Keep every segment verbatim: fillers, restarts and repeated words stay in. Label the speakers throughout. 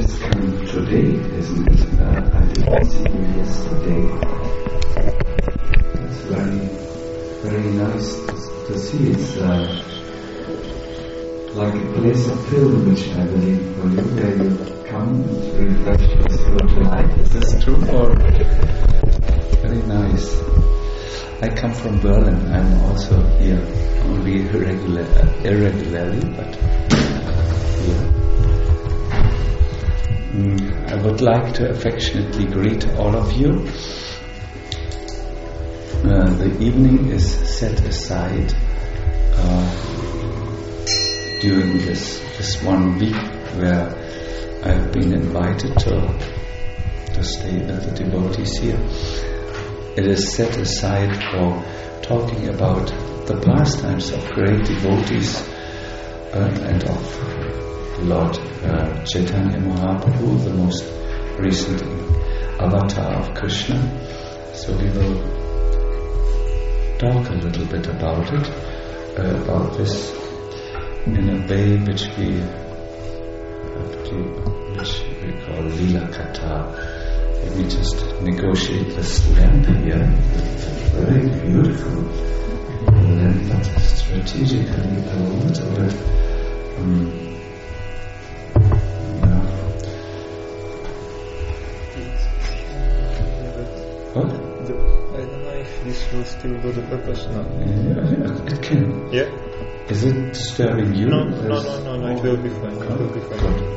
Speaker 1: just came today, isn't it? Uh, I didn't see you yesterday. It's very, very nice to, to see. It's uh, like a place of pilgrimage, I believe, for you, where you come and refresh your spiritual life. Is this true? Or very nice. I come from Berlin. I'm also here, only irregular, irregularly, but here. Mm, I would like to affectionately greet all of you. Uh, the evening is set aside uh, during this this one week where I've been invited to to stay with the devotees here. It is set aside for talking about the pastimes of great devotees uh, and of Lord uh, Chaitanya Mahaprabhu, the most recent avatar of Krishna. So we will talk a little bit about it, uh, about this in a way which we which we call Lila Katha. Let me just negotiate this lamp here. Very beautiful lamp, but strategically a little bit um, yeah. What?
Speaker 2: I don't know if this will still do the purpose now.
Speaker 1: Yeah, it can.
Speaker 2: Yeah.
Speaker 1: Is it disturbing you?
Speaker 2: No, no, no, no, no, it will be fine. It will be fine.
Speaker 1: Good.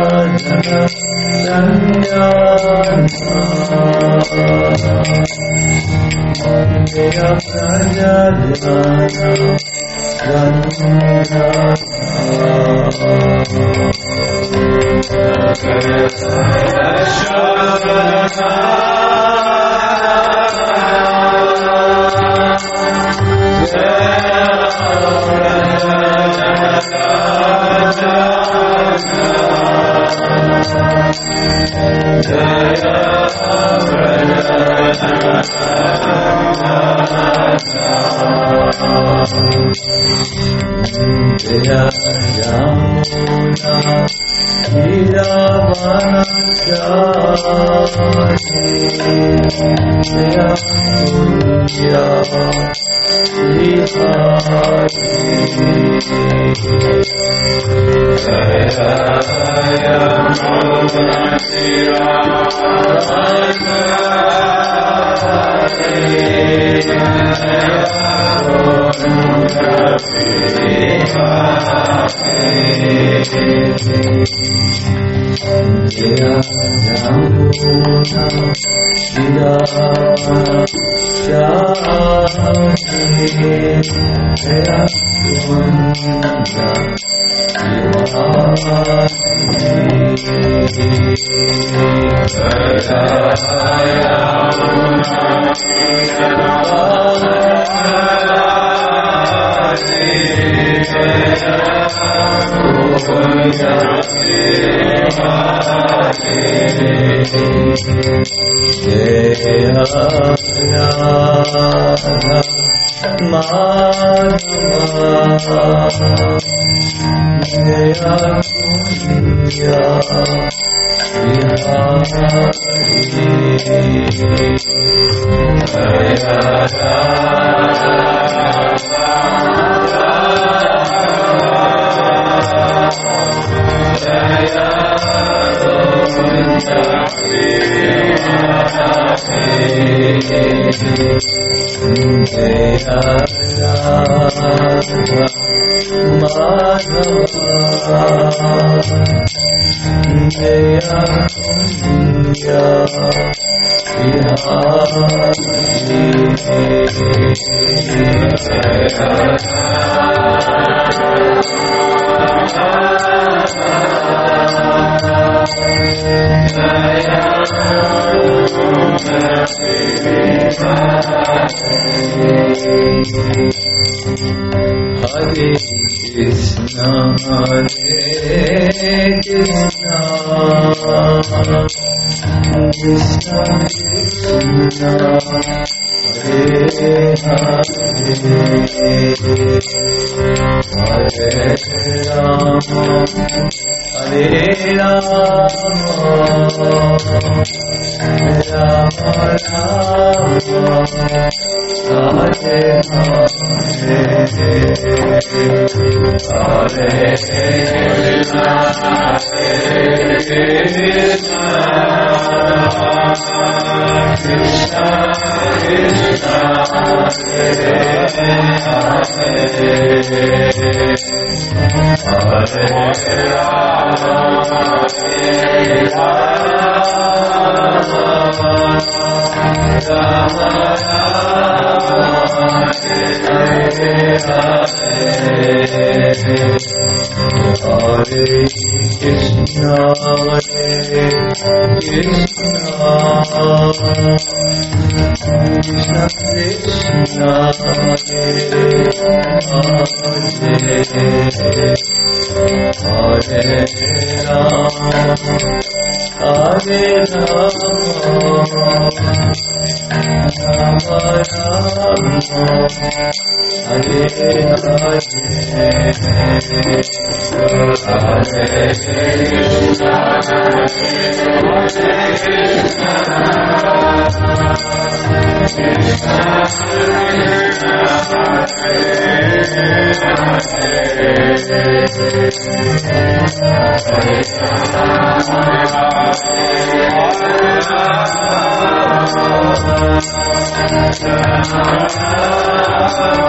Speaker 3: Jaya
Speaker 1: Jaya Prajalana Gandhara Jaya Yamuna Hiravanachari Jaya Punya Vihari Jaya Yamuna Hiravanachari Jaya Yamuna Hiravanachari Jaya Punya Hare Krishna, Hare Krishna, Krishna Krishna, Hare Hare, Hare Rama, Hare Rama, Rama Rama, Hare Hare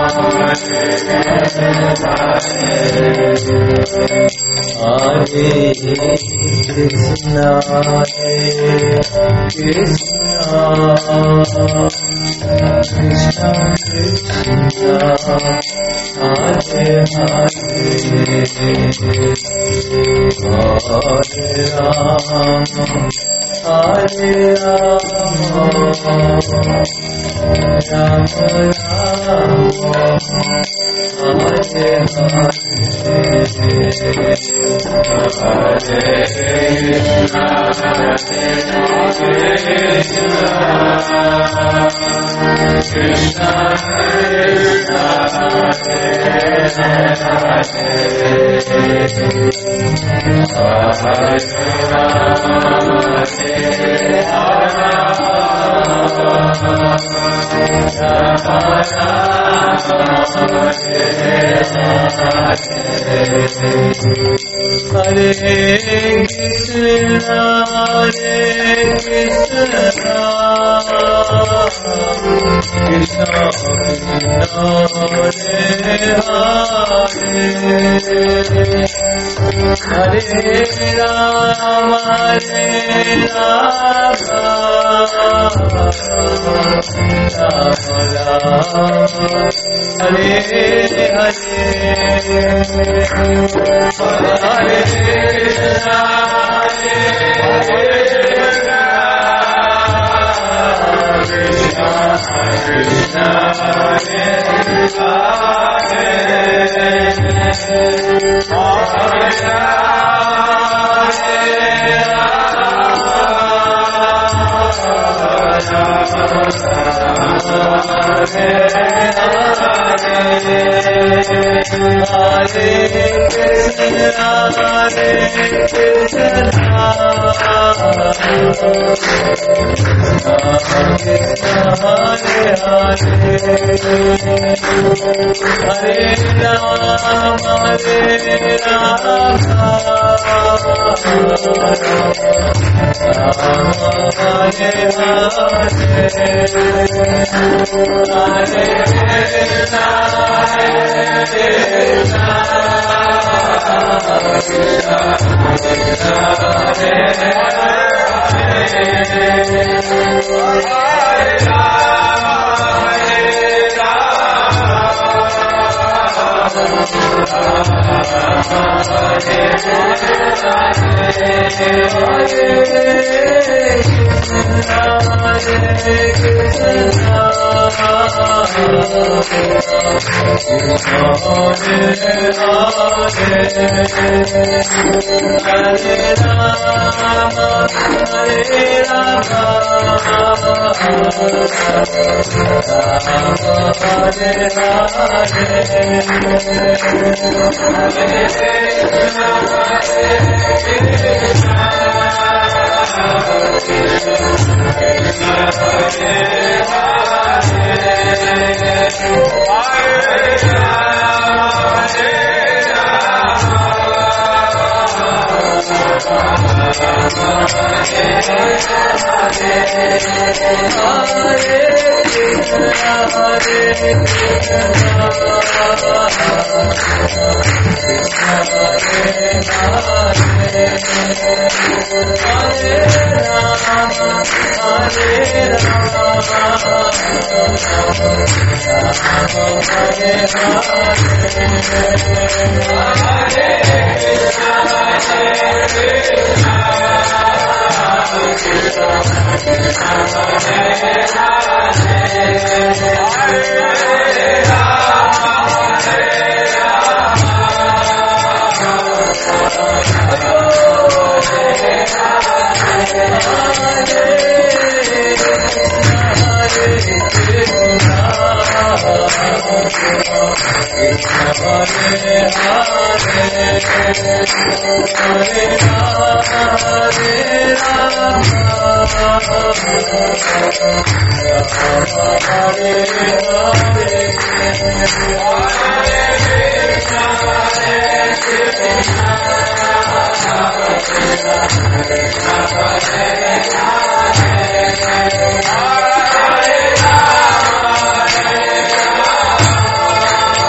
Speaker 3: Hare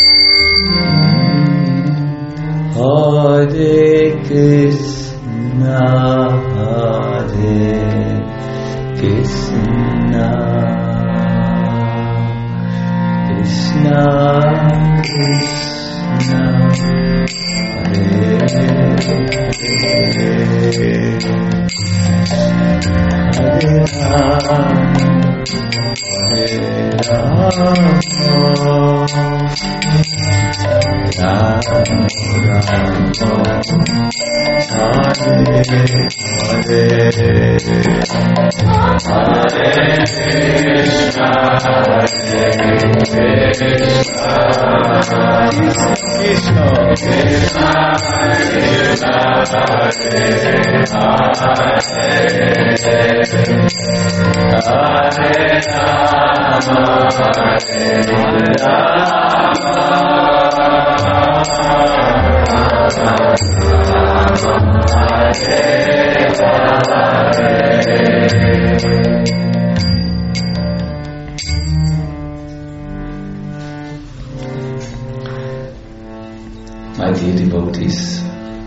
Speaker 1: Hare Krishna, Hare Krishna, Krishna Krishna, Hare Hare, Hare Rama, Rama Rama, Hare Hare, Hare Krishna, Hare Krishna, Krishna Krishna, Krishna Hare Hare, Hare Rama, Hare My dear devotees,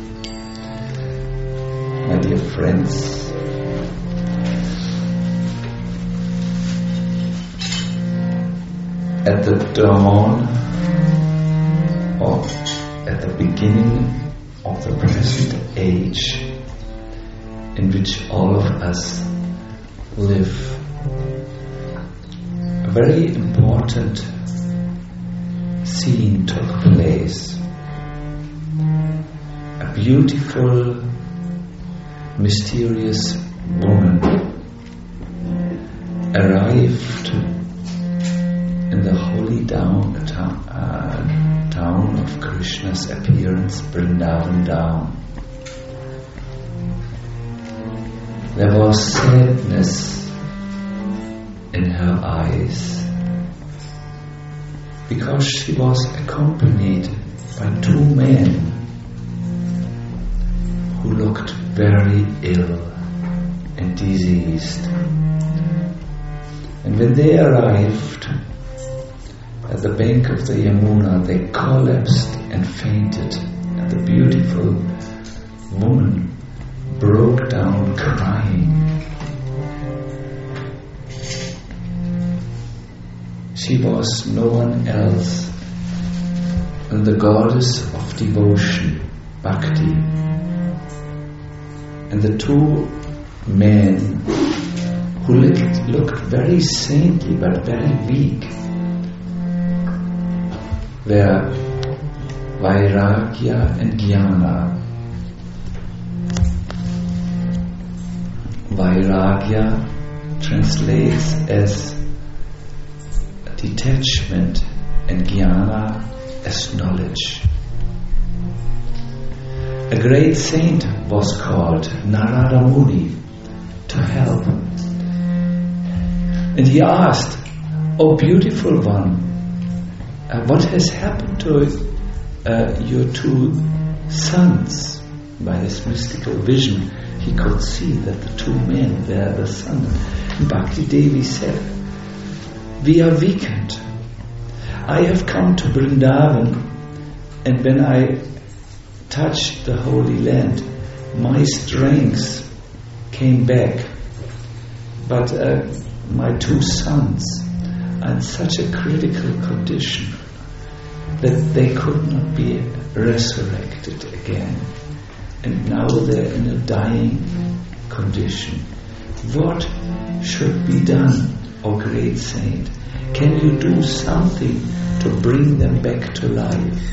Speaker 1: my dear friends, at the dawn or at the beginning of the present age in which all of us live, a very important scene took place. A beautiful, mysterious woman arrived in the holy down, town, uh, town of Krishna's appearance, Vrindavan Down. There was sadness in her eyes because she was accompanied by two men who looked very ill and diseased. And when they arrived at the bank of the Yamuna, they collapsed and fainted, and the beautiful woman broke down crying. She was no one else than the goddess of devotion, Bhakti. And the two men who looked, looked very saintly but very weak were Vairagya and Jnana. Vairagya translates as detachment and Jnana as knowledge. A great saint was called Narada Muni to help. And he asked, "O beautiful one, uh, what has happened to uh, your two sons?" By this mystical vision, he could see that the two men were the sons. And Bhakti Devi said, "We are weakened. I have come to Vrindavan, and when I touched the Holy Land, my strength came back. But uh, my two sons are in such a critical condition that they could not be resurrected again. And now they're in a dying condition. What should be done, O great saint? Can you do something to bring them back to life?"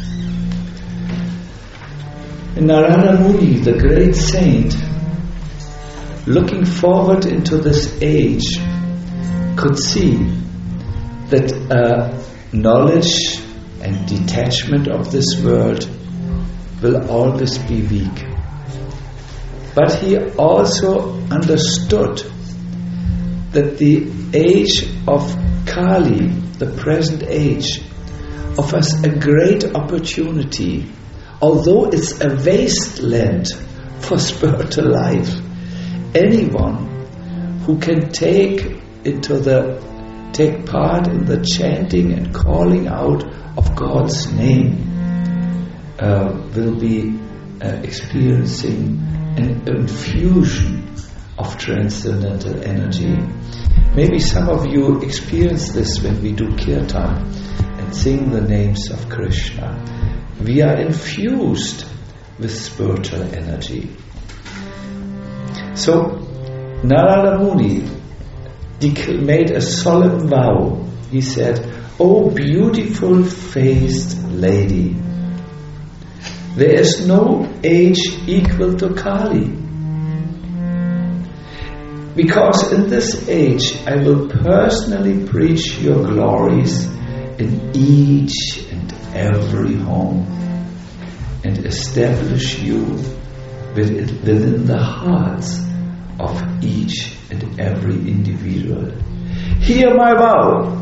Speaker 1: And Narada Muni, the great saint, looking forward into this age, could see that uh, knowledge and detachment of this world will always be weak. But he also understood that the age of Kali, the present age, offers a great opportunity. Although it's a wasteland for spiritual life, anyone who can take into the take part in the chanting and calling out of God's name uh, will be uh, experiencing an infusion of transcendental energy. Maybe some of you experience this when we do kirtan and sing the names of Krishna. We are infused with spiritual energy. So Narada Muni made a solemn vow. He said, "O beautiful faced lady, there is no age equal to Kali. Because in this age I will personally preach your glories in each and every home and establish you within the hearts of each and every individual. Hear my vow,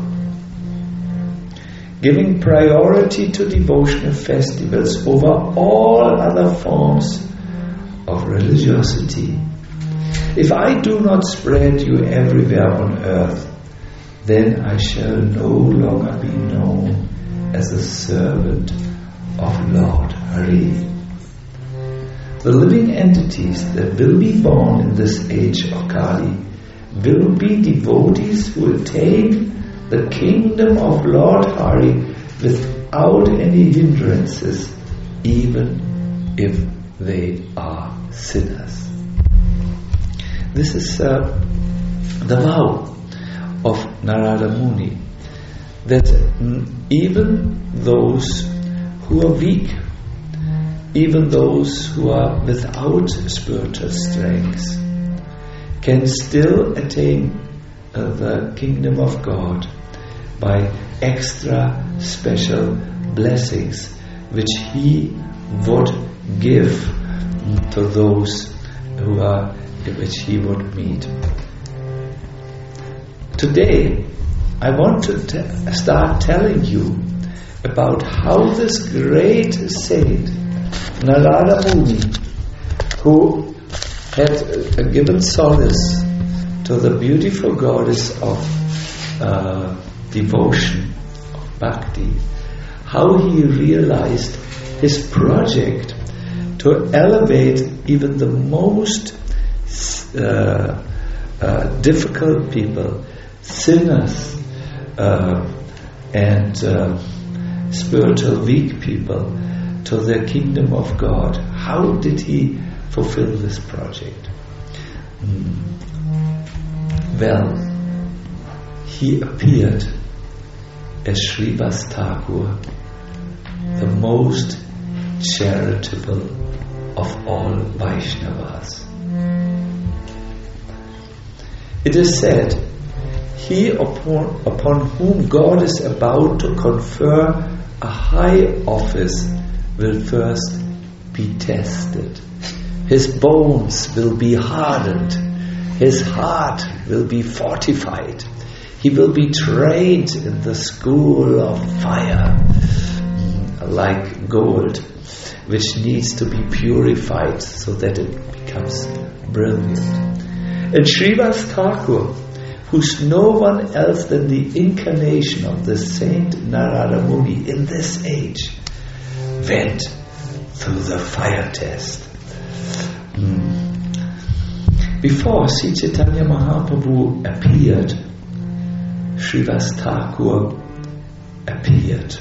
Speaker 1: giving priority to devotional festivals over all other forms of religiosity. If I do not spread you everywhere on earth, then I shall no longer be known as a servant of Lord Hari. The living entities that will be born in this age of Kali will be devotees who attain the kingdom of Lord Hari without any hindrances, even if they are sinners." This is uh, the vow of Narada Muni, that mm, even those who are weak, even those who are without spiritual strength, can still attain uh, the kingdom of God by extra special blessings which He would give to those who are, which He would meet. Today, I want to t- start telling you about how this great saint, Narada Muni, who had uh, given solace to the beautiful goddess of uh, devotion, of bhakti, how he realized his project to elevate even the most uh, uh, difficult people, sinners, uh, and uh, spiritual weak people, to the kingdom of God. How did he fulfill this project? Mm. Well, he appeared as Srivas Thakur, the most charitable of all Vaishnavas. It is said, he upon, upon whom God is about to confer a high office will first be tested. His bones will be hardened. His heart will be fortified. He will be trained in the school of fire, like gold, which needs to be purified so that it becomes brilliant. And Srivas Thakur, who's no one else than the incarnation of the Saint Narada Muni in this age, went through the fire test. Mm. Before Sri Chaitanya Mahaprabhu appeared, Srivas Thakur appeared.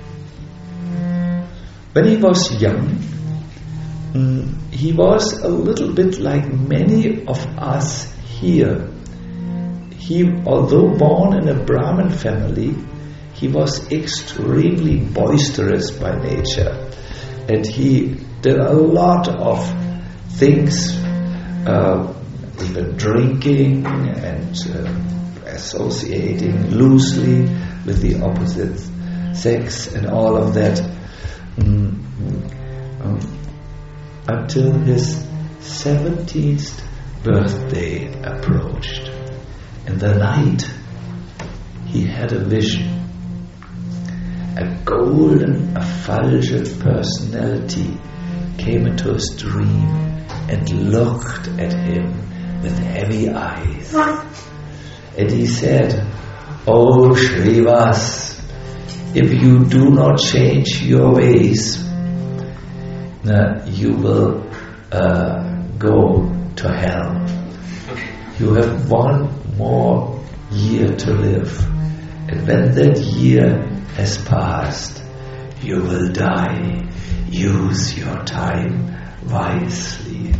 Speaker 1: When he was young, mm, he was a little bit like many of us here. He, although born in a Brahmin family, he was extremely boisterous by nature, and he did a lot of things, uh, even drinking and uh, associating loosely with the opposite sex and all of that, mm, um, until his seventeenth birthday approached. In the night, he had a vision. A golden, effulgent personality came into his dream and looked at him with heavy eyes. And he said,
Speaker 3: "Oh Shrivas, if you do not change your ways, uh, you will uh, go to hell. You have one more year to live, and when that year has passed, you will die. Use your time wisely."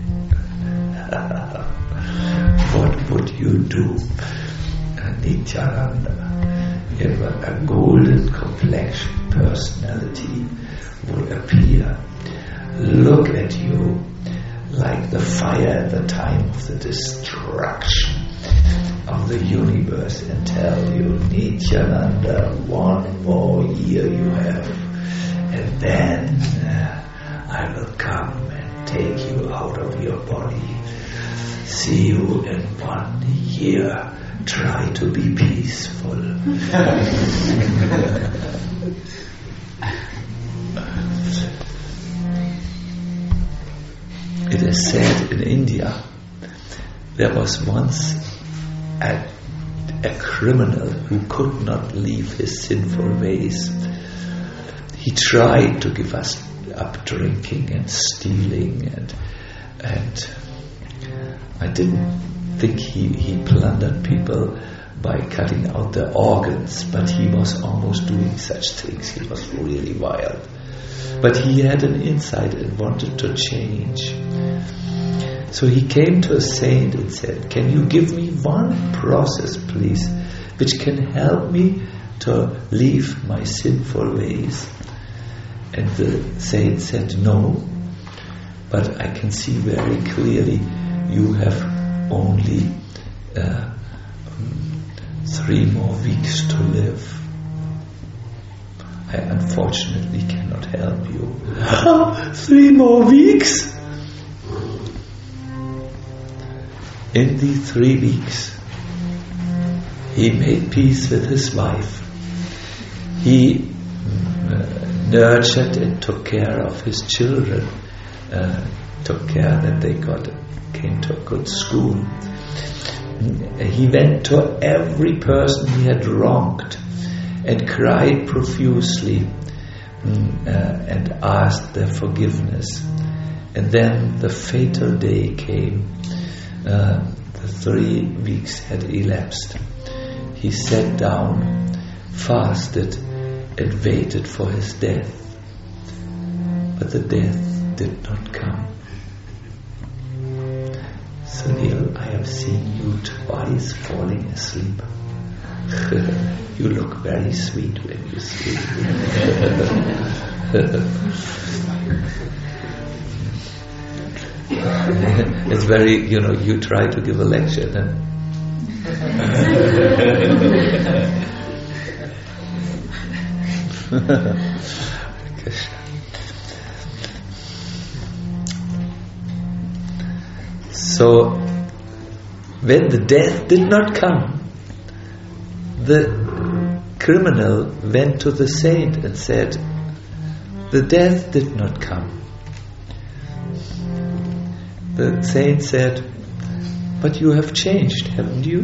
Speaker 3: What would you do? Nityananda, if a golden complexioned personality would appear, look at you like the fire at the time of the destruction of the universe and tell you, "Nityananda, one more year you have, and then uh, I will come and take you out of your body. See you in one year. Try to be peaceful." It is said in India, there was once a, a criminal who could not leave his sinful ways. He tried to give us up drinking and stealing, and and I didn't think he, he plundered people by cutting out their organs, but he was almost doing such things. He was really wild. But he had an insight and wanted to change. So he came to a saint and said, "Can you give me one process, please, which can help me to leave my sinful ways?" And the saint said, "No, but I can see very clearly you have only uh, three more weeks to live. I unfortunately cannot help you." Three more weeks? In these three weeks, he made peace with his wife. He uh, nurtured and took care of his children, uh, took care that they got came to a good school. He went to every person he had wronged and cried profusely mm, uh, and asked their forgiveness. And then the fatal day came. Uh, the three weeks had elapsed. He sat down, fasted, and waited for his death. But the death did not come. Sunil, I have seen you twice falling asleep. You look very sweet when you sleep. It's very, you know, you try to give a lecture then. So, when the death did not come, the criminal went to the saint and said, "The death did not come." The saint said, "But you have changed, haven't you?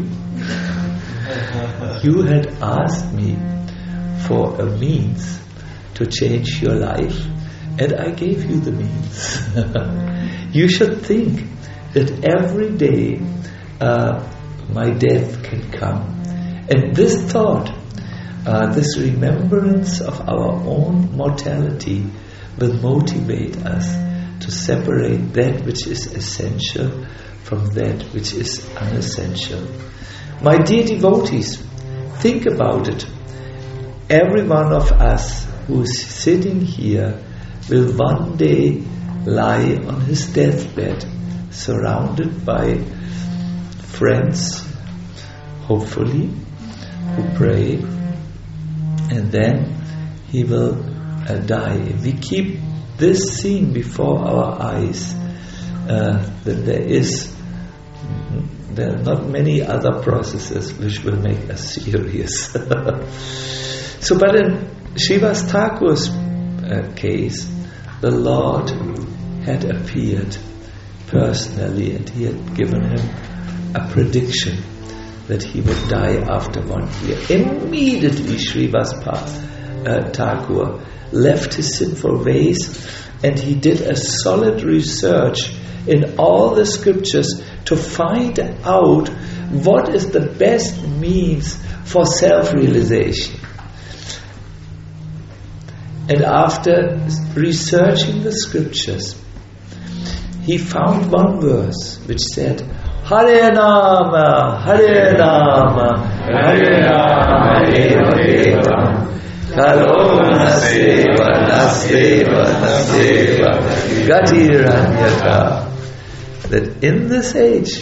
Speaker 3: You had asked me for a means to change your life, and I gave you the means. You should think that every day uh, my death can come. And this thought, uh, this remembrance of our own mortality will motivate us to separate that which is essential from that which is unessential." My dear devotees, think about it. Every one of us who is sitting here will one day lie on his deathbed, surrounded by friends, hopefully, who pray, and then he will uh, die. We keep this scene before our eyes, uh, that there is there are not many other processes which will make us serious. So, but in Srivas Thakur's uh, case, the Lord had appeared personally, and he had given him a prediction that he would die after one year. Immediately Srivastava uh, Thakur left his sinful ways, and he did a solid research in all the scriptures to find out what is the best means for self-realization. And after researching the scriptures, he found one verse which said, Hare Nama, Hare Nama, Hare Nama, Eva Eva, Kalo Naseva, Naseva, Naseva, Gatiranyata. That in this age,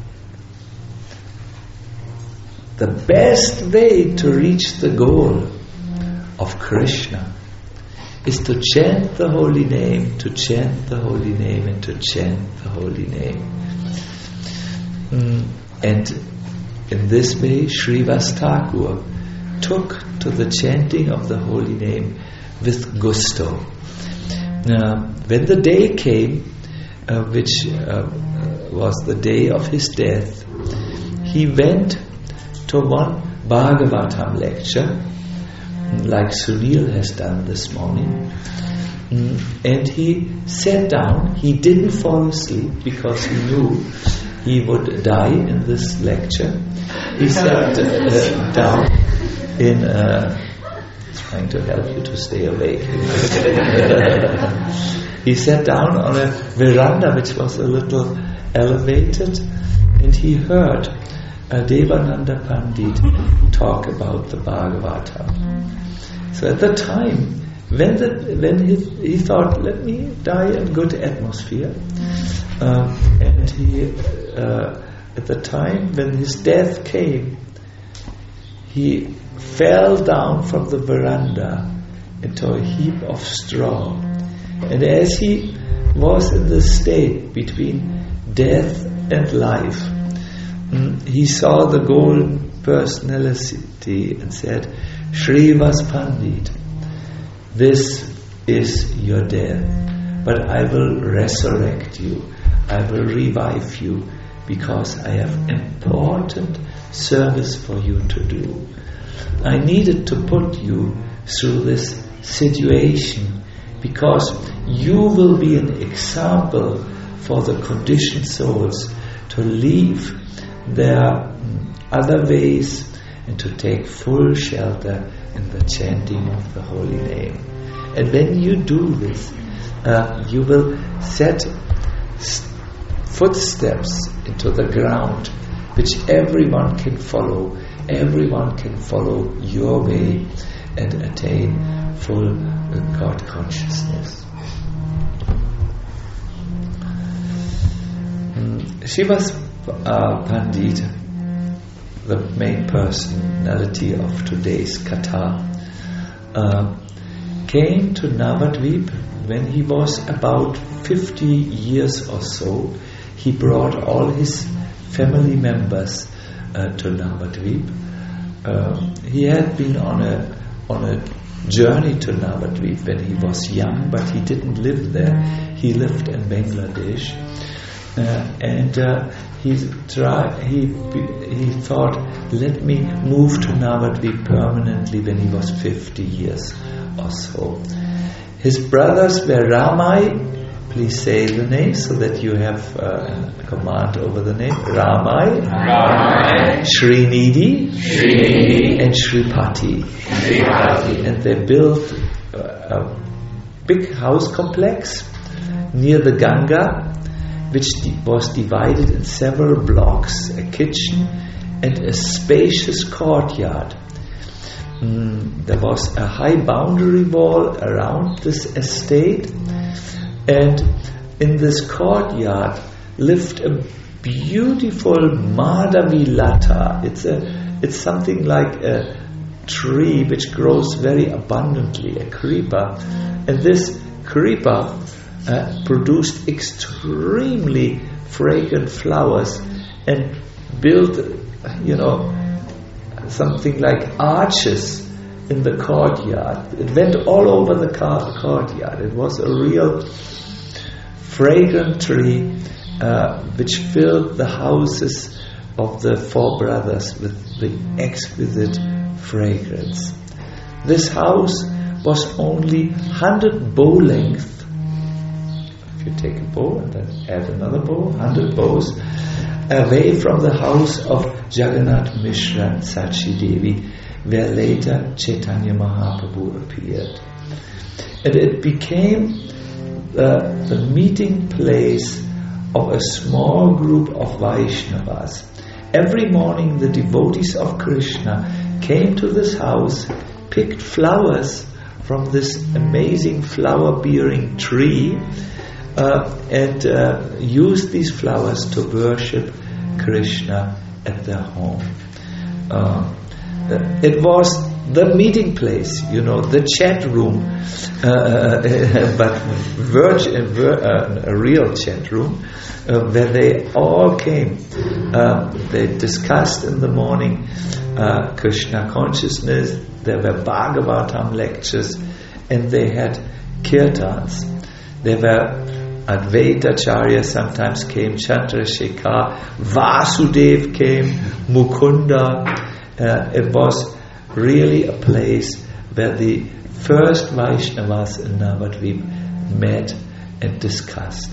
Speaker 3: the best way to reach the goal of Krishna is to chant the holy name, to chant the holy name, and to chant the holy name. Mm. And in this way, Srivastava Thakur took to the chanting of the holy name with gusto. Now, when the day came, uh, which uh, was the day of his death, he went to one Bhagavatam lecture, like Sunil has done this morning, mm, and he sat down. He didn't fall asleep because he knew he would die in this lecture. He sat uh, down in uh, trying to help you to stay awake. He sat down on a veranda which was a little elevated, and he heard uh, Devananda Pandit talk about the Bhagavatam. So at the time, when the, when he, he thought, let me die in good atmosphere, uh, and he, uh, at the time when his death came, he fell down from the veranda into a heap of straw. And as he was in the state between death and life, mm, he saw the golden personality and said, Srivastava Pandit, this is your death, but I will resurrect you, I will revive you, because I have important service for you to do. I needed to put you through this situation because you will be an example for the conditioned souls to leave their other ways and to take full shelter in the chanting of the holy name. And when you do this, uh, you will set st- footsteps into the ground which everyone can follow. Everyone can follow your way and attain full God consciousness. Mm. Srivastava uh, Pandit, the main personality of today's Katha, uh, came to Navadvip when he was about fifty years or so. He brought all his family members uh, to Navadvip. Uh, he had been on a on a journey to Navadvip when he was young, but he didn't live there. He lived in Bangladesh, uh, and uh, he tried. He he thought, let me move to Navadvip permanently when he was fifty years or so. His brothers were Ramai. Please say the name so that you have uh, a command over the name. Ramai, Ramai. Srinidhi, Srinidhi, and Shripati. Shripati. And they built uh, a big house complex near the Ganga, which di- was divided in several blocks, a kitchen and a spacious courtyard. Mm, there was a high boundary wall around this estate, and in this courtyard lived a beautiful Madhavi Lata. It's a, it's something like a tree which grows very abundantly, a creeper, and this creeper uh, produced extremely fragrant flowers and built, you know, something like arches in the courtyard. It went all over the car- courtyard. It was a real fragrant tree uh, which filled the houses of the four brothers with the exquisite fragrance. This house was only one hundred bow length. If you take a bow and then add another bow, one hundred bows, away from the house of Jagannath Mishra and Sachi Devi, where later Chaitanya Mahaprabhu appeared. And it became uh, the meeting place of a small group of Vaishnavas. Every morning the devotees of Krishna came to this house, picked flowers from this amazing flower-bearing tree, uh, and uh, used these flowers to worship Krishna at their home. Uh, it was the meeting place, you know, the chat room, uh, but virgin, vir- uh, a real chat room, uh, where they all came. Uh, they discussed in the morning uh, Krishna consciousness. There were Bhagavatam lectures, and they had kirtans. There were Advaitacharya sometimes came, Chandrasekhar, Vasudev came, Mukunda. Uh, it was really a place where the first Vaishnavas in Navadvip met and discussed.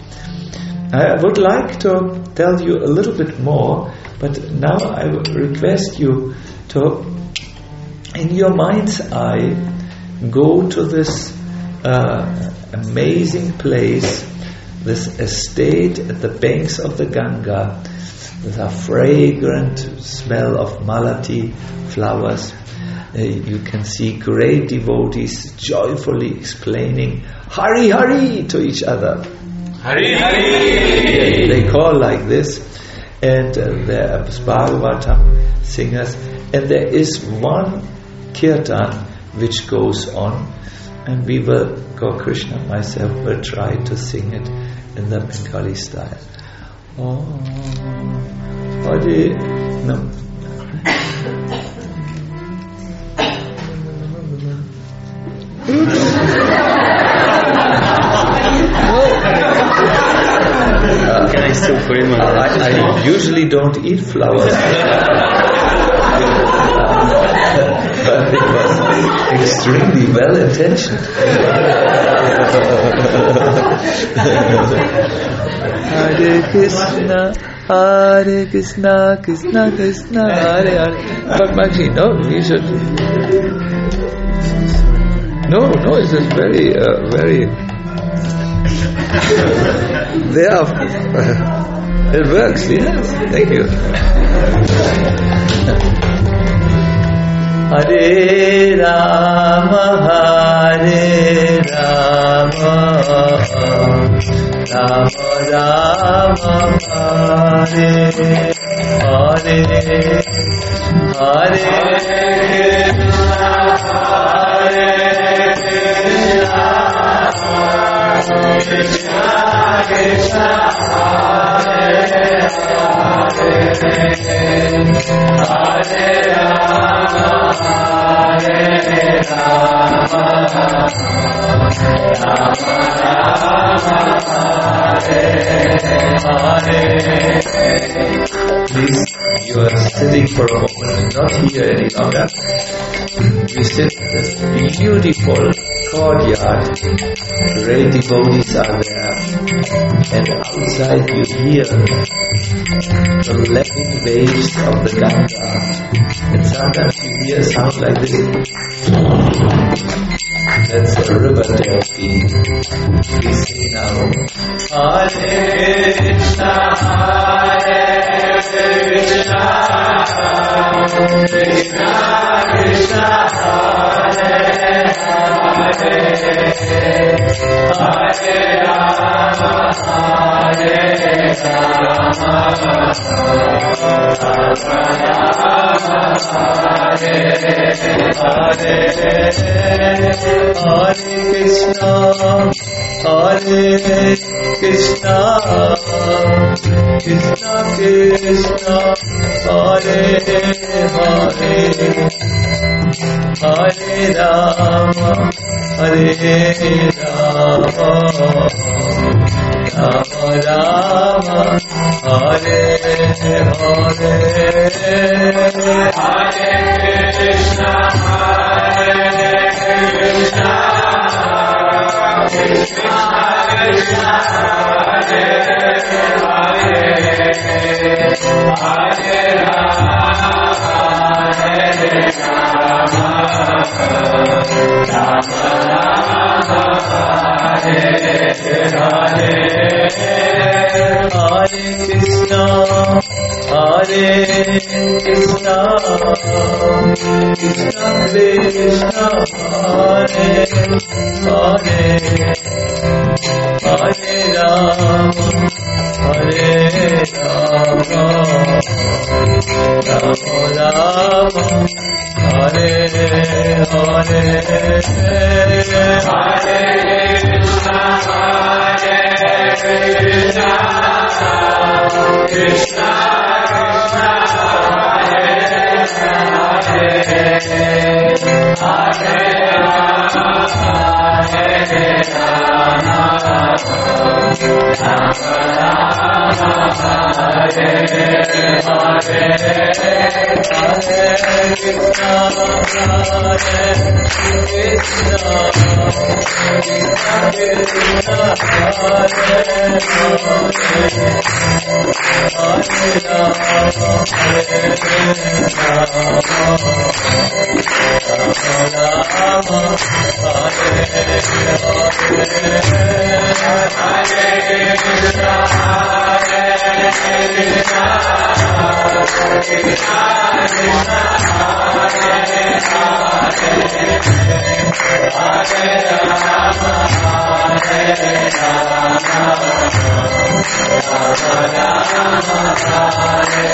Speaker 3: I would like to tell you a little bit more, but now I would request you to, in your mind's eye, go to this uh, amazing place, this estate at the banks of the Ganga, with a fragrant smell of malati flowers. Uh, you can see great devotees joyfully explaining Hari Hari to each other. Hari Hari! They call like this, and uh, there are Bhagavatam singers, and there is one kirtan which goes on, and we will, Gaur Krishna and myself will try to sing it in the Bengali style. Oh, Hare, no.
Speaker 2: Can I still put in my
Speaker 3: I, I usually don't eat flowers. But it was extremely well intentioned. Hare Krishna, Hare Krishna, Krishna Krishna, Hare Hare. But Magji, no, we should. No, no, it's just very, uh, very. They are. It works, yes. Thank you. Hare Rama, Hare Rama, Rama Rama, Hare Hare, Hare Krishna, Krishna, Hare Hare, Hare Rama, Hare Rama, Rama Rama, Hare Hare. Please, you are sitting for a moment, not here any longer. You sit in this beautiful courtyard. Great devotees are there, and outside you hear the lapping waves of the Ganga, and sometimes you hear a sound like this. That's the river Delphi. We see now, Hare Krishna, Hare Krishna, Krishna Krishna, Hare Hare, Hare Rama, Hare Rama, Hare Krishna, Hare Krishna, Krishna Krishna, Hare Hare, Hare Rama, Hare Rama, Rama Hare Hare Hare Krishna Hare Krishna Krishna Krishna Hare Hare Hare Rama Hare Rama Rama Rama Hare Hare Hare Krishna Hare Krishna Krishna Krishna Hare Hare Hare Rama Hare Rama Rama Rama Hare Hare Hare Krishna Hare Krishna Krishna Krishna Hare Hare Hare Rama Hare Rama Rama Rama Hare Hare Hare Krishna Hare Krishna Krishna Krishna Hare Hare Hare Rama Hare Rama Rama Rama Hare Hare Krishna Hare Krishna Krishna Krishna Hare Hare Hare Rama Hare Rama Rama Rama Hare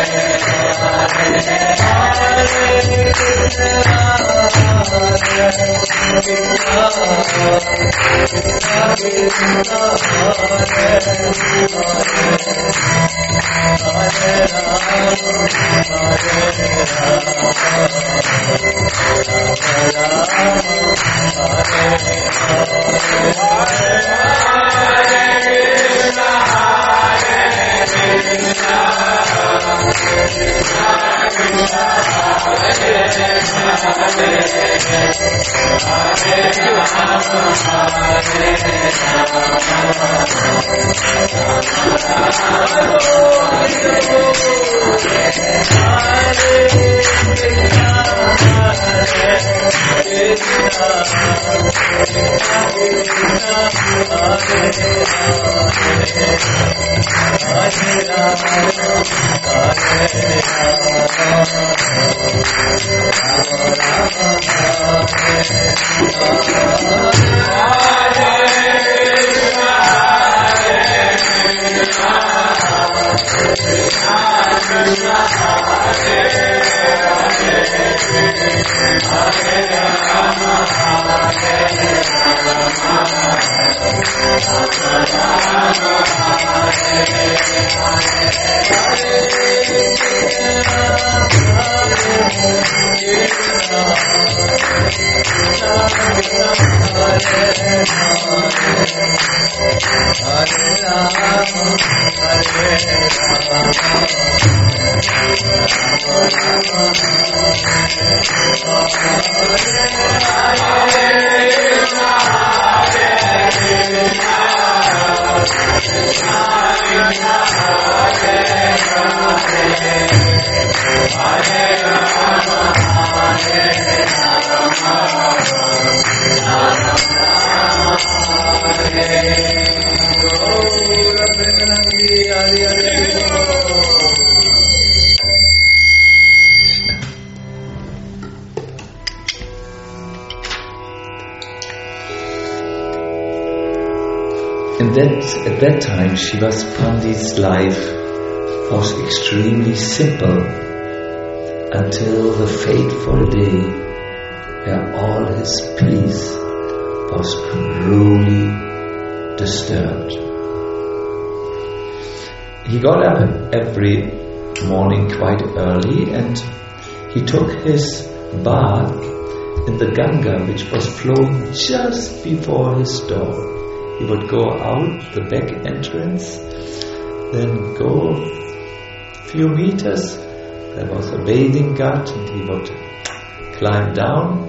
Speaker 3: And that, at that time, Shivas Pandit's life was extremely simple until the fateful day where all his peace was cruelly disturbed. He got up every morning quite early and he took his bath in the Ganga, which was flowing just before his door. He would go out the back entrance, then go a few meters. There was a bathing gut, and he would climb down,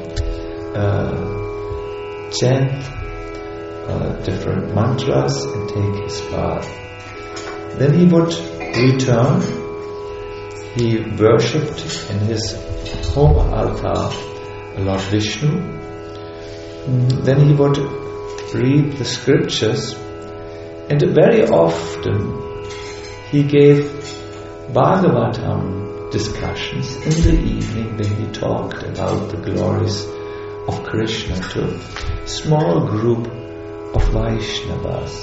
Speaker 3: uh, chant uh, different mantras, and take his bath. Then he would return. He worshipped in his home altar Lord Vishnu. Mm, then he would read the scriptures, and very often he gave Bhagavatam discussions in the evening when he talked about the glories of Krishna to a small group of Vaishnavas.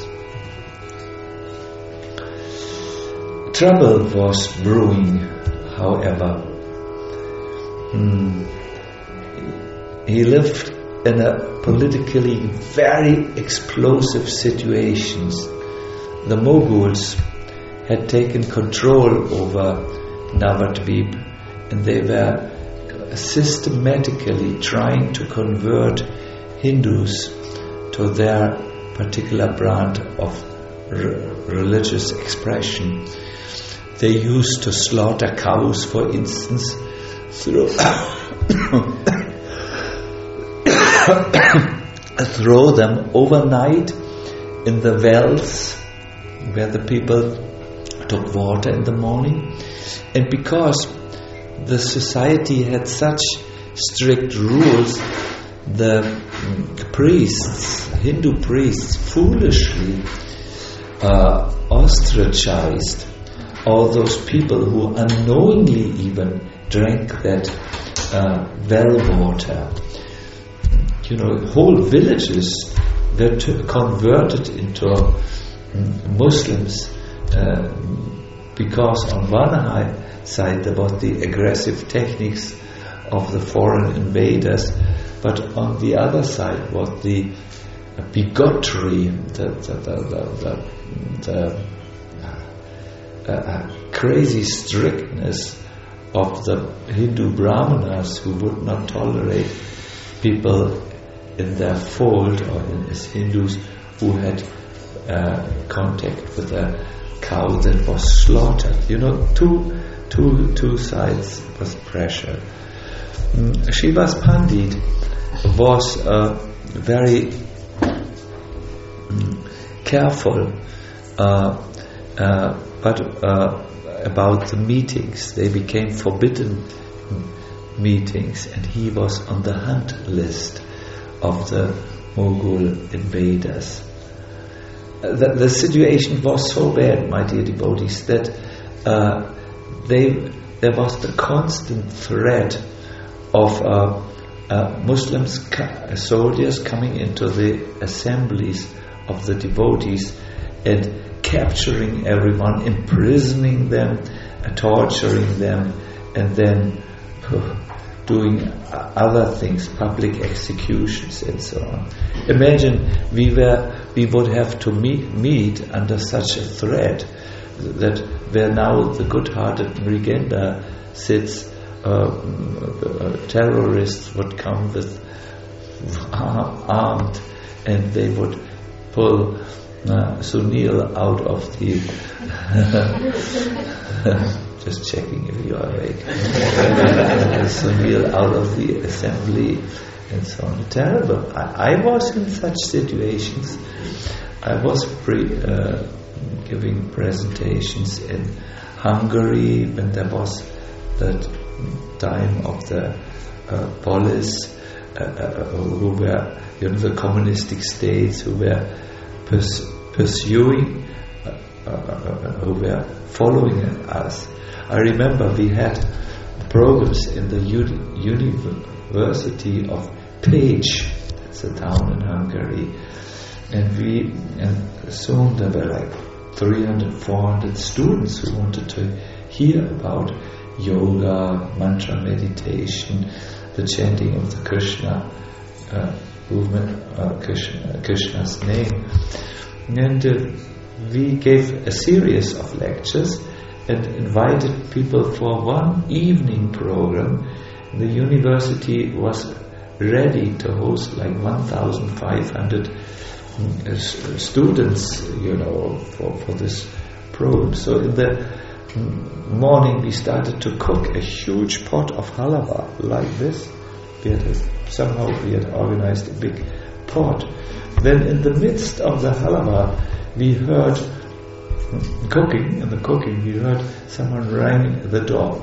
Speaker 3: Trouble was brewing, however. Mm. He lived in a politically very explosive situations. The Moguls had taken control over Navadvip, and they were systematically trying to convert Hindus to their particular brand of r- religious expression. They used to slaughter cows, for instance, through throw them overnight in the wells where the people took water in the morning. And because the society had such strict rules, the priests, Hindu priests, foolishly uh, ostracized all those people who unknowingly even drank that uh, well water. You know, whole villages were t- converted into mm, Muslims uh, because on one high side there was the aggressive techniques of the foreign invaders, but on the other side was the bigotry, the, the, the, the, the, the uh, crazy strictness of the Hindu Brahmanas, who would not tolerate people in their fold or in, as Hindus who had uh, contact with a cow that was slaughtered. You know, two, two, two sides was pressure. Mm, Srivas Pandit was uh, very mm, careful uh, uh, but uh, about the meetings. They became forbidden meetings, and he was on the hunt list of the Mughal invaders. Uh, the, the situation was so bad, my dear devotees, that uh, they there was the constant threat of uh, uh, Muslims, ca- soldiers coming into the assemblies of the devotees and capturing everyone, imprisoning them, uh, torturing them, and then uh, doing other things, public executions and so on. Imagine we were we would have to meet, meet under such a threat that where now the good-hearted Mrigenda sits, uh, uh, terrorists would come with armed, and they would pull uh, Sunil out of the just checking if you are awake. Sunil out of the assembly and so on. Terrible. I, I was in such situations. I was pre, uh, giving presentations in Hungary when there was that time of the uh, police uh, uh, who were, you know, the communistic states who were pers- pursuing, uh, uh, uh, who were following us. I remember we had programs in the uni- University of Pécs, that's a town in Hungary, and we and soon there were like three hundred, four hundred students who wanted to hear about yoga, mantra meditation, the chanting of the Krishna uh, movement, uh, Krishna, Krishna's name. And uh, we gave a series of lectures and invited people for one evening program. The university was ready to host like one thousand five hundred uh, students, you know, for, for this program. So in the morning we started to cook a huge pot of halava like this. We had a, somehow we had organized a big pot. Then in the midst of the halava we heard cooking, in the cooking we heard someone ringing the door.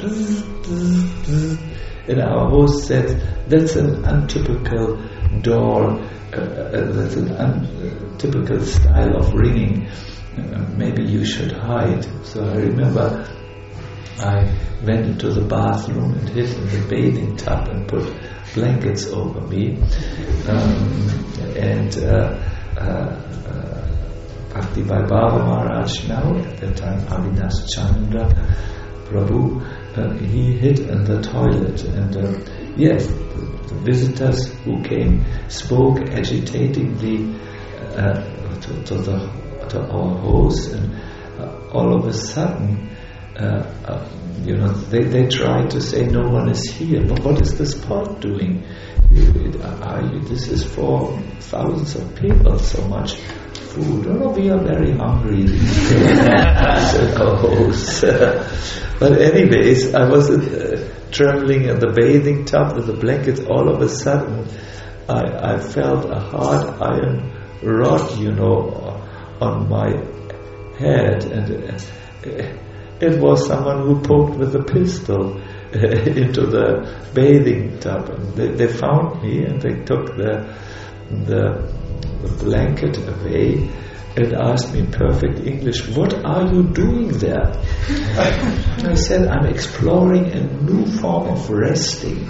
Speaker 3: And our host said, that's an untypical door, uh, uh, that's an untypical style of ringing. Uh, maybe you should hide. So I remember I went into the bathroom and hid in the bathing tub and put blankets over me. Um, and uh, uh, uh, Bhakti Vaibhava Maharaj, now at that time Avinash Chandra Prabhu, uh, he hid in the toilet. And uh, yes, the, the visitors who came spoke agitatingly uh, to, to the to our host, and uh, all of a sudden, uh, uh, you know, they, they tried to say no one is here. But what is this pot doing? You, are you, this is for thousands of people. So much food. Oh no, we are very hungry these days. Said our host. But anyways, I was uh, trembling in the bathing tub with the blankets. All of a sudden, I, I felt a hard iron rod, you know, on my head, and it was someone who poked with a pistol into the bathing tub. And they, they found me and they took the, the the blanket away and asked me in perfect English, "What are you doing there?" I said, "I'm exploring a new form of resting."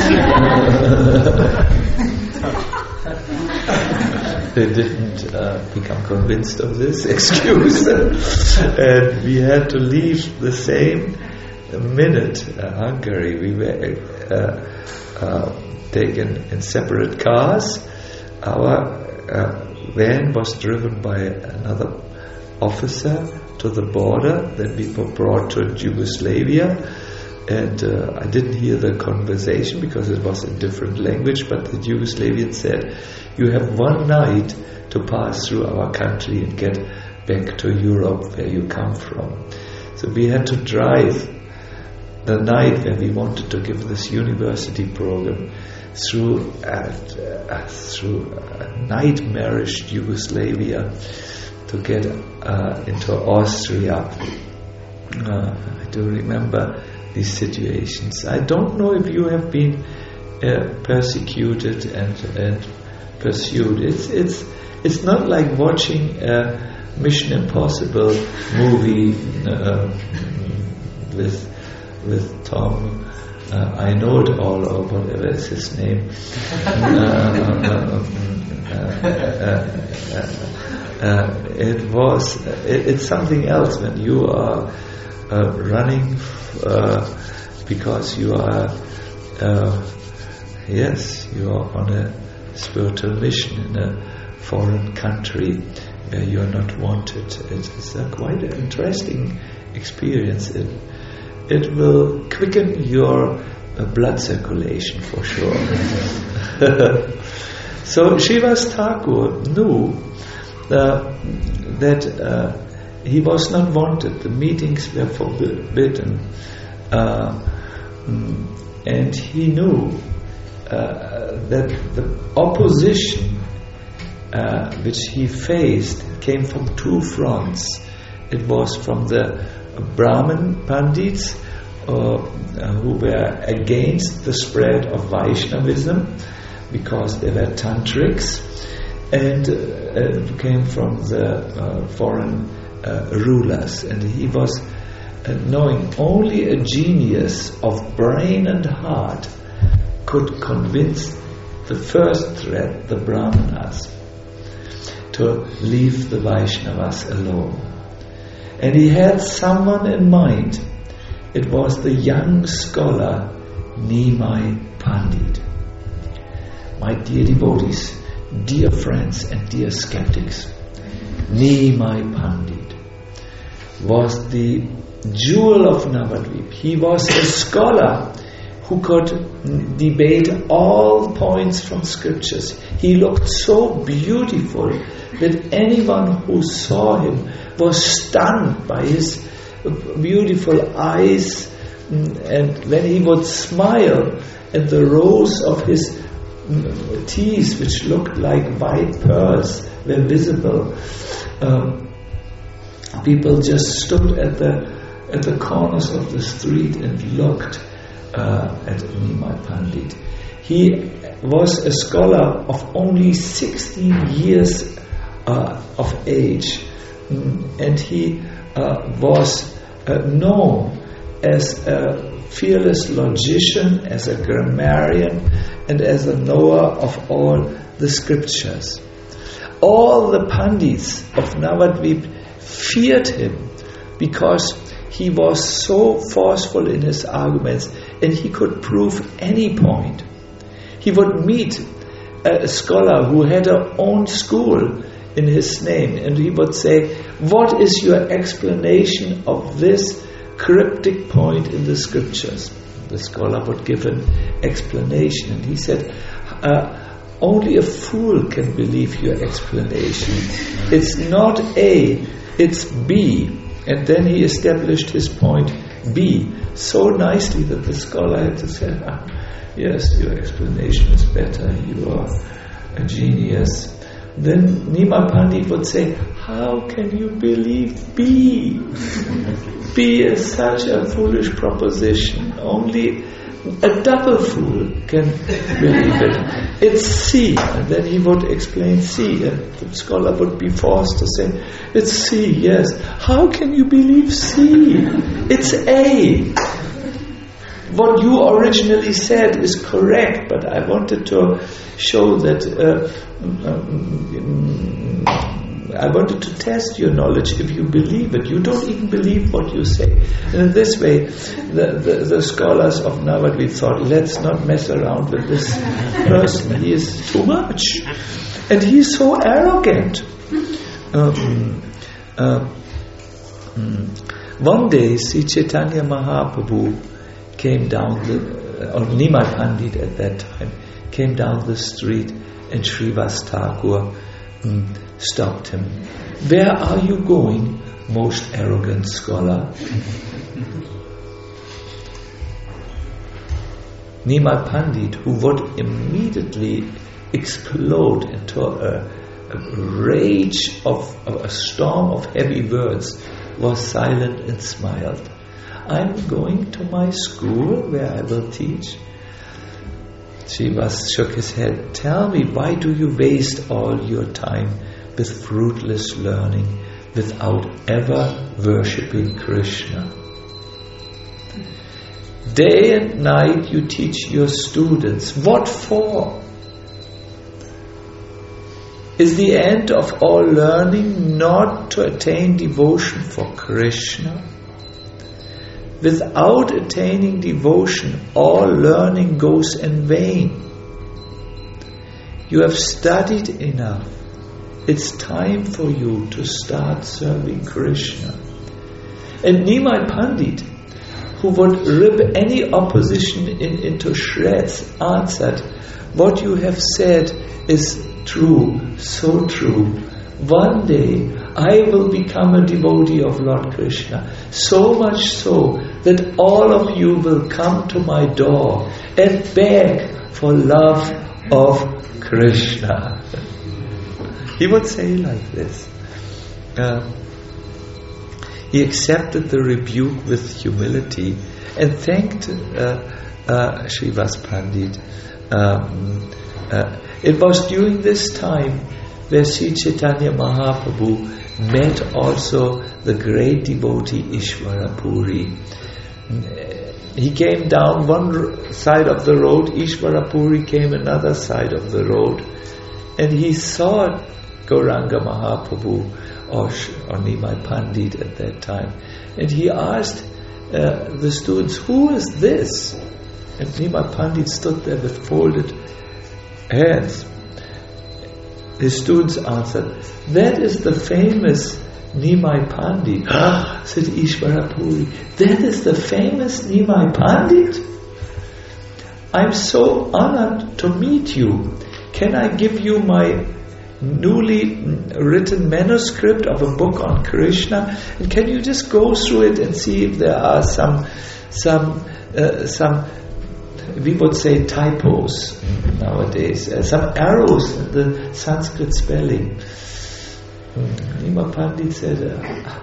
Speaker 3: They didn't uh, become convinced of this excuse, and we had to leave the same minute uh, Hungary. We were uh, uh, taken in separate cars. Our uh, van was driven by another officer to the border. Then we were brought to Yugoslavia, and uh, I didn't hear the conversation because it was in different language, but the Yugoslavian said, "You have one night to pass through our country and get back to Europe where you come from." So we had to drive the night where we wanted to give this university program through uh, uh, through uh, nightmarish Yugoslavia to get uh, into Austria. Uh, I do remember these situations. I don't know if you have been uh, persecuted and and pursued. It's it's it's not like watching a Mission Impossible movie uh, with with Tom. Uh, I know it all, or whatever is his name. uh, uh, uh, uh, uh, it was. It, it's something else when you are uh, running uh, because you are. Uh, yes, you are on a spiritual mission in a foreign country where you are not wanted. It is a quite an interesting experience. It, it will quicken your uh, blood circulation for sure. So Srivas Thakur knew uh, that uh, he was not wanted. The meetings were forbidden, uh, and he knew uh, that the opposition uh, which he faced came from two fronts. It was from the Brahmin Pandits uh, who were against the spread of Vaishnavism because they were tantrics, and uh, it came from the uh, foreign uh, rulers. And he was uh, knowing only a genius of brain and heart could convince the first threat, the Brahmanas, to leave the Vaishnavas alone. And he had someone in mind. It was the young scholar Nimai Pandit. My dear devotees, dear friends and dear skeptics, Nimai Pandit was the jewel of Navadvip. He was a scholar who could mm, debate all points from scriptures. He looked so beautiful that anyone who saw him was stunned by his beautiful eyes, mm, and when he would smile, and the rows of his mm, teeth, which looked like white pearls, were visible. Um, people just stood at the at the corners of the street and looked uh, at Nimai Pandit. He was a scholar of only sixteen years uh, of age, mm, and he uh, was uh, known as a fearless logician, as a grammarian, and as a knower of all the scriptures. All the Pandits of Navadvip feared him because he was so forceful in his arguments and he could prove any point. He would meet a scholar who had her own school in his name and he would say, "What is your explanation of this cryptic point in the scriptures?" The scholar would give an explanation and he said, uh, "Only a fool can believe your explanation. It's not A, it's B." And then he established his point B so nicely that the scholar had to say, ah, "Yes, your explanation is better, you are a genius." Then Nimai Pandit would say, "How can you believe B? B is such a foolish proposition. Only a double fool can believe it. It's C." And then he would explain C, and the scholar would be forced to say, "It's C, yes. How can you believe C? It's A. What you originally said is correct, but I wanted to show that uh, um, I wanted to test your knowledge if you believe it. You don't even believe what you say." And in this way, the, the, the scholars of Navadvip thought, let's not mess around with this person. He is too much. And he is so arrogant. Um, uh, um, one day, Sri Chaitanya Mahaprabhu came down the, or Nimai Pandit at that time, came down the street and Srivas Thakur um, stopped him. "Where are you going, most arrogant scholar?" Nimai Pandit, who would immediately explode into a, a rage of, of a storm of heavy words, was silent and smiled. "I'm going to my school where I will teach." Srivas shook his head. "Tell me, why do you waste all your time with fruitless learning without ever worshipping Krishna? Day and night you teach your students. What for? Is the end of all learning not to attain devotion for Krishna? Without attaining devotion, all learning goes in vain. You have studied enough. It's time for you to start serving Krishna." And Nimai Pandit, who would rip any opposition in, into shreds, answered, "What you have said is true, so true. One day I will become a devotee of Lord Krishna, so much so that all of you will come to my door and beg for love of Krishna." He would say like this. Uh, he accepted the rebuke with humility and thanked uh, uh, Srivas Pandit. Um, uh, it was during this time where Sri Chaitanya Mahaprabhu met also the great devotee Ishvara Puri. He came down one side of the road, Ishvara Puri came another side of the road, and he saw Gauranga Mahaprabhu or, or Nimai Pandit at that time, and he asked uh, the students, "Who is this?" And Nimai Pandit stood there with folded hands. His students answered, "That is the famous Nimai Pandit." "Ah," said Ishvara Puri, "that is the famous Nimai Pandit?" I'm so honored to meet you. Can I give you my newly written manuscript of a book on Krishna? And can you just go through it and see if there are some, some, uh, some, we would say typos nowadays, uh, some arrows in the Sanskrit spelling. Nima Pandit said, uh,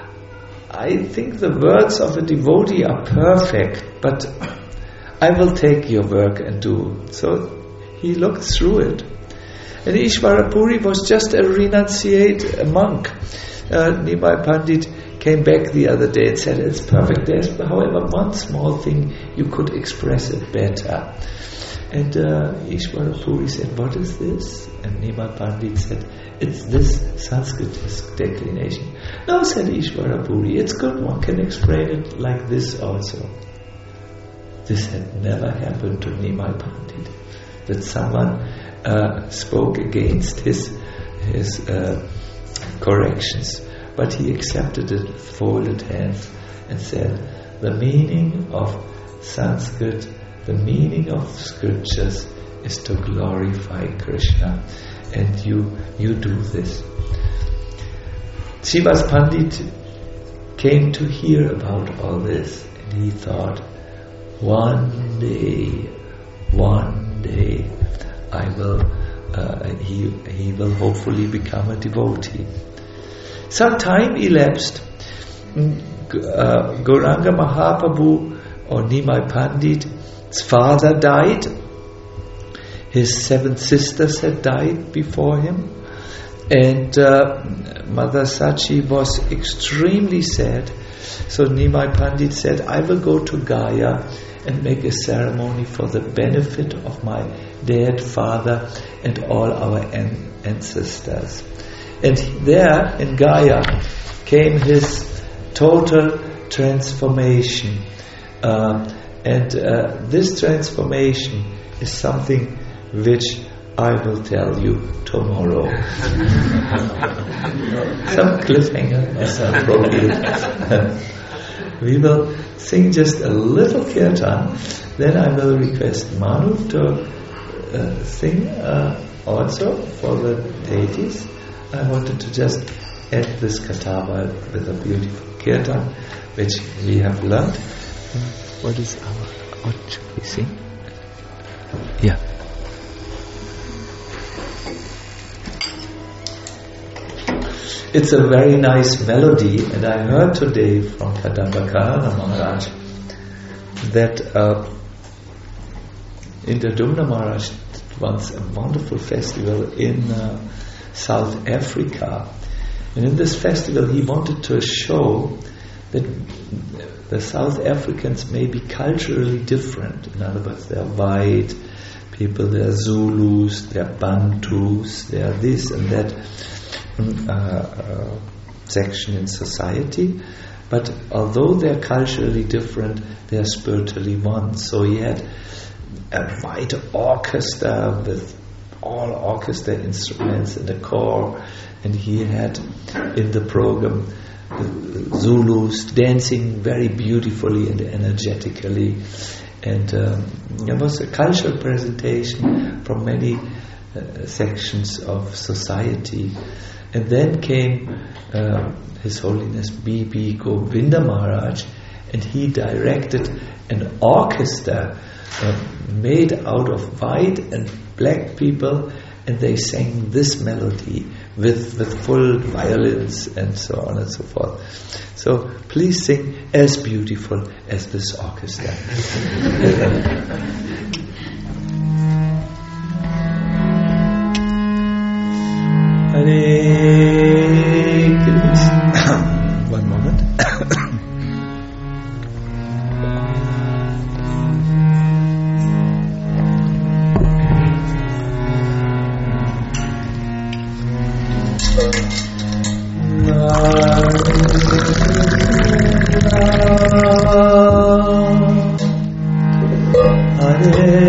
Speaker 3: I think the words of a devotee are perfect, but I will take your work and do. So he looked through it. And Ishwarapuri was just a renunciate a monk. Uh, Nimai Pandit came back the other day and said, it's perfect. There's, however, one small thing, you could express it better. And uh, Ishwarapuri said, what is this? And Nimai Pandit said, it's this Sanskrit declination. No, said Ishwarapuri, it's good, one can explain it like this also. This had never happened to Nimai Pandit, that someone uh, spoke against his his uh, corrections, but he accepted it with folded hands and said, the meaning of Sanskrit, the meaning of scriptures is to glorify Krishna, and you you do this. Srivas Pandit came to hear about all this, and he thought, one day, one day, I will, uh, he he will hopefully become a devotee. Some time elapsed. Uh, Gauranga Mahaprabhu or Nimai Pandit's father died. His seven sisters had died before him, and uh, Mother Sachi was extremely sad. So Nimai Pandit said, I will go to Gaya and make a ceremony for the benefit of my dead father and all our an- ancestors. And there in Gaya came his total transformation. Uh, and uh, this transformation is something which I will tell you tomorrow. Some cliffhanger as appropriate. We will sing just a little kirtan, then I will request Manu to uh, sing uh, also for the deities. I wanted to just add this katava with a beautiful kirtan which we have learned. What is our, what should we sing? Yeah. It's a very nice melody, and I heard today from Kadamba Maharaj that uh, Indradumna Maharaj once a wonderful festival in uh, South Africa, and in this festival he wanted to show that the South Africans may be culturally different. In other words, they are white people, they are Zulus, they are Bantus, they are this and that uh, uh, section in society. But although they are culturally different, they are spiritually one. So he had a white orchestra with all orchestra instruments and a choir, and he had in the program the Zulus dancing very beautifully and energetically, and um, there was a cultural presentation from many uh, sections of society. And then came uh, His Holiness B B Govinda Maharaj, and he directed an orchestra uh, made out of white and black people, and they sang this melody with, with full violins and so on and so forth. So please sing as beautiful as this orchestra. Hare Krishna. One moment. Hare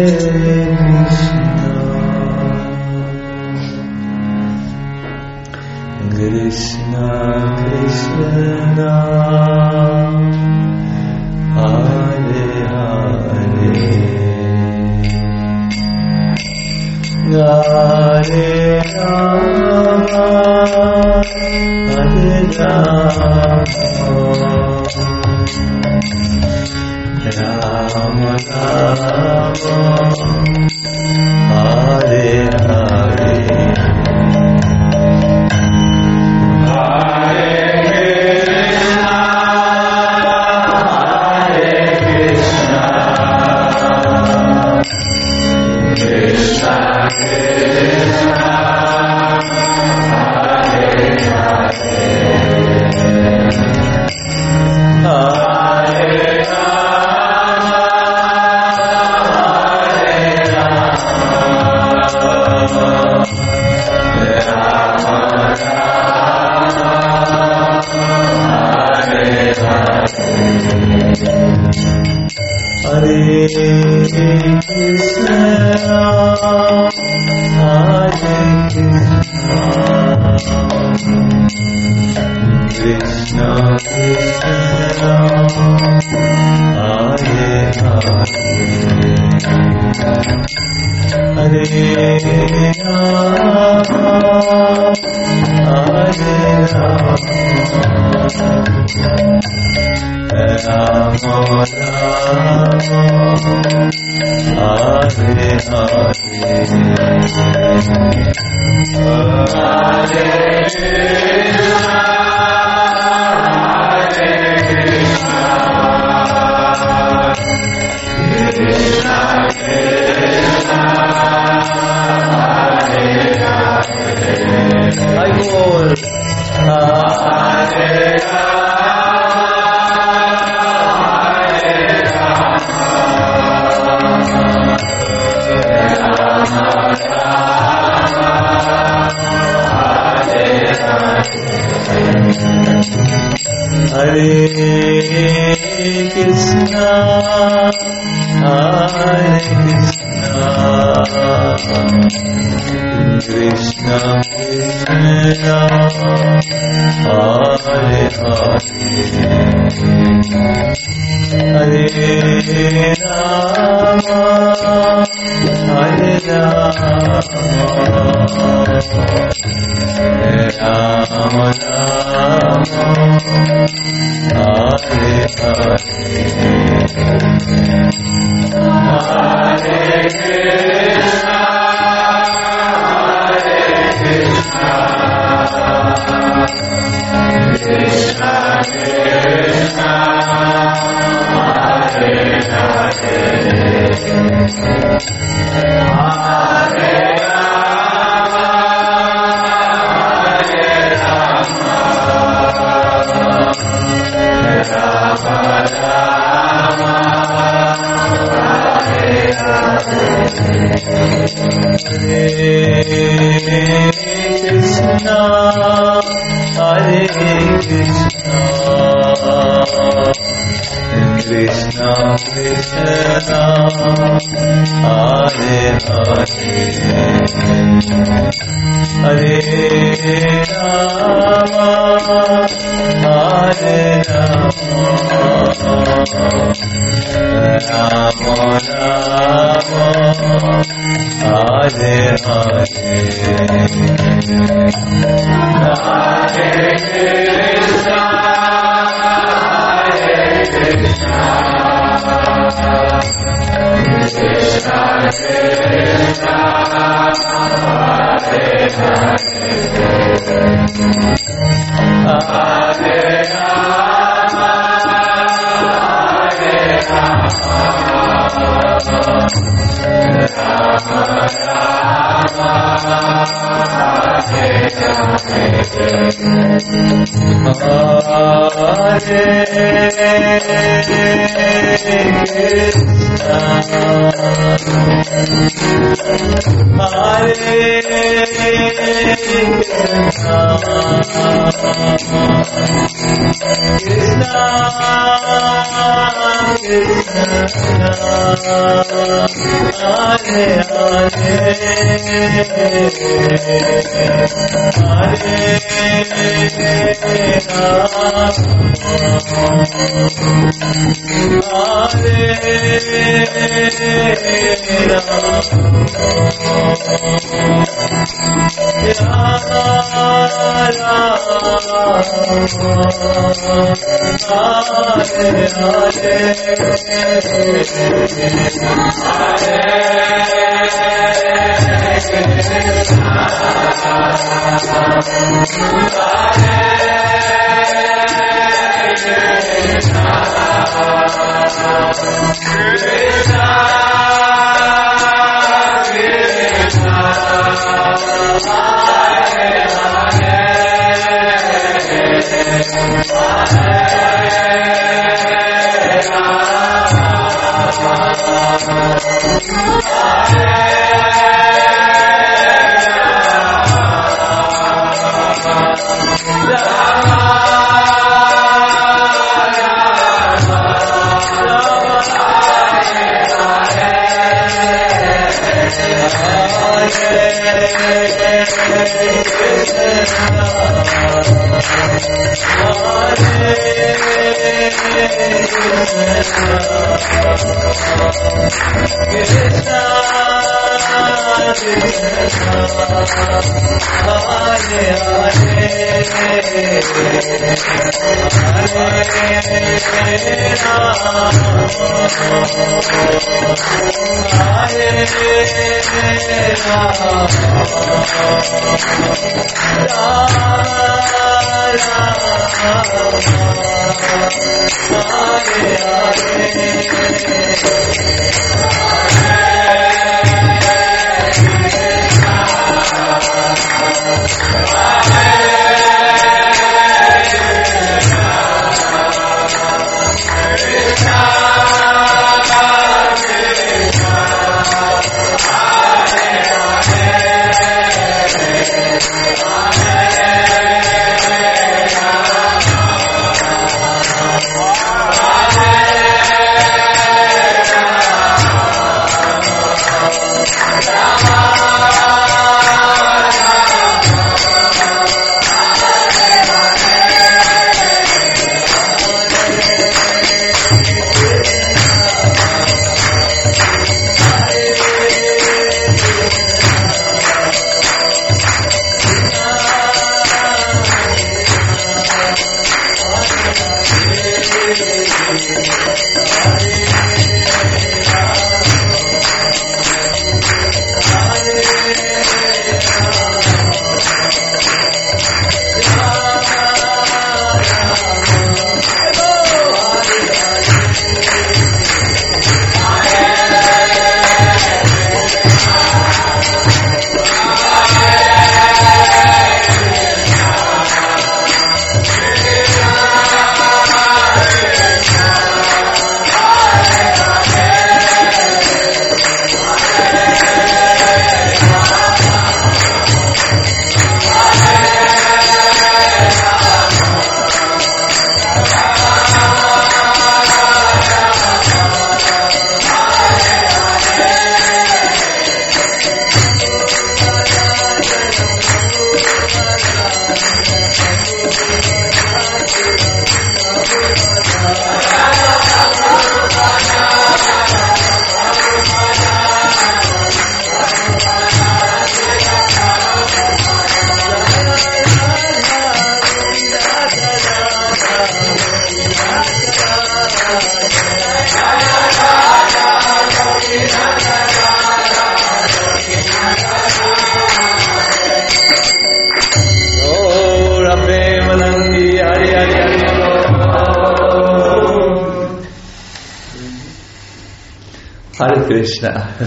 Speaker 3: Hare Krishna.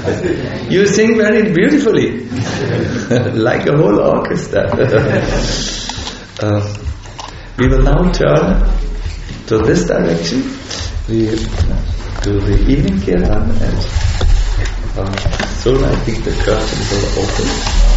Speaker 3: You sing very beautifully, like a whole orchestra. uh, we will now turn to this direction. We do the evening kirtan, and uh, soon I think the curtain will open.